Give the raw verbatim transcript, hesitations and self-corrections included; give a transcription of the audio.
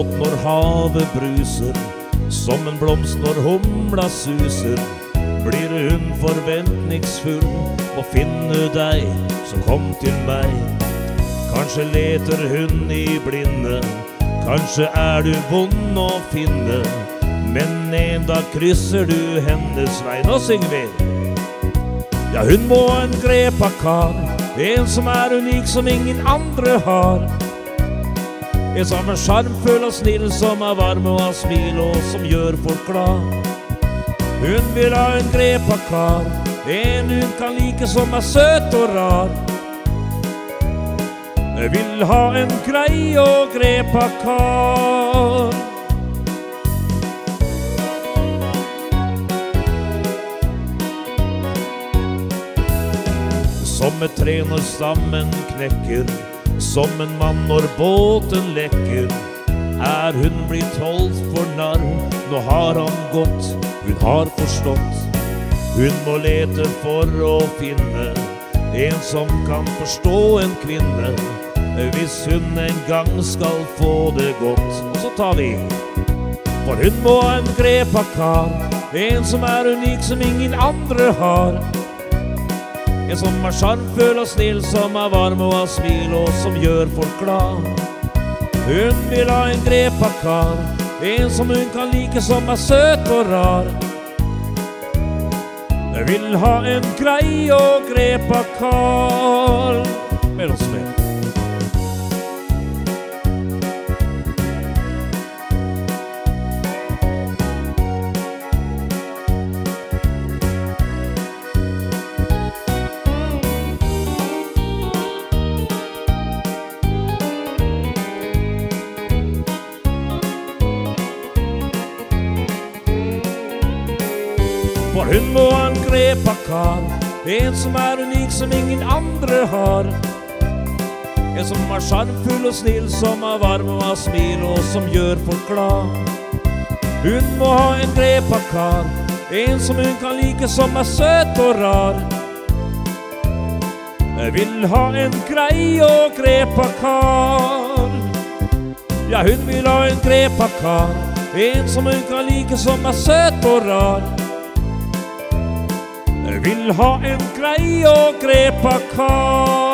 båt når havet bruser, som en blomst når humla suser. Blir hun forventningsfull, må finne deg, så kom til meg. Kanskje leter hun i blinde, kanskje er du vond å finne, men en dag krysser du hennes vei. Nå synger vi! Ja, hun må ha en grepa kar, en som er unik som ingen andre har. En som er sjarmfull og snill, som er varm og har smil og som gjør folk glad. Hun vil ha en grepa kar, en hun kan like som er søt og rar. Jeg vil ha en grei og grepa kar. Som et tre når stammen knekker, som en mann når båten lekker. Er hun blitt holdt for narr, nå har han gått, hun har forstått. Hun må lete for å finne en som kan forstå en kvinne, hvis hun en gang skal få det godt. Og så tar vi, for hun må ha en grepa kar, en som er unik som ingen andre har. En som er sjarmfull og snill, som er varm og har smil og som gjør folk glad. Hun vil ha en grepa kar, en som hun kan like som er søt og rar. Jeg vil ha en grei og grepa kar. Med oss med. For hun må ha en grepa kar, en som er unik som ingen andre har. En som er sjarmfull og snill, som er varm og har smil og som gjør folk glad. Hun må ha en grepa kar, en som hun kan like som er søt og rar. Jeg vil ha en grei og grepa kar. Ja, hun vil ha en grepa kar, en som hun kan like som er søt og rar. Jeg vil ha en grei og grepa kar.